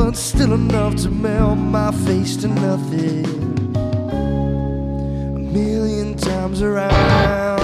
but still enough to melt my face to nothing. A million times around.